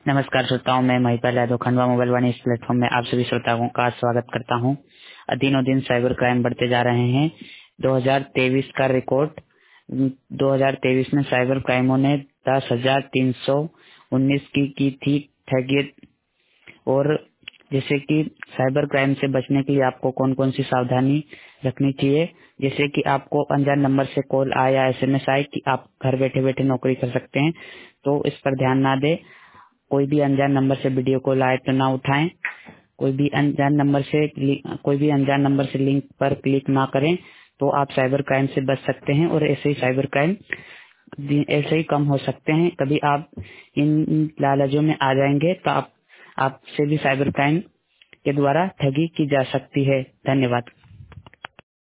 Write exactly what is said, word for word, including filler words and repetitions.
नमस्कार श्रोताओं, मैं महिपाल यादव खंडवा मोबाइल वाणी इस प्लेटफॉर्म में आप सभी श्रोताओं का स्वागत करता हूं। दिनों दिन साइबर क्राइम बढ़ते जा रहे हैं। दो हज़ार तेईस का रिकॉर्ड दो हज़ार तेईस में साइबर क्राइमों ने दस हजार तीन सौ उन्नीस की की थी ठगी। और जैसे कि साइबर क्राइम से बचने के लिए आपको कौन कौन सी सावधानी रखनी चाहिए, जैसे कि आपको अनजान नंबर से कॉल आए या एसएमएस आए कि आप घर बैठे बैठे नौकरी कर सकते हैं, तो इस पर ध्यान ना दें। कोई भी अनजान नंबर से वीडियो कॉल आए तो ना उठाएं। कोई भी अनजान नंबर से कोई भी अनजान नंबर से लिंक पर क्लिक ना करें, तो आप साइबर क्राइम से बच सकते हैं और ऐसे ही साइबर क्राइम ऐसे ही कम हो सकते हैं। कभी आप इन लालचों में आ जाएंगे तो आप आपसे भी साइबर क्राइम के द्वारा ठगी की जा सकती है। धन्यवाद।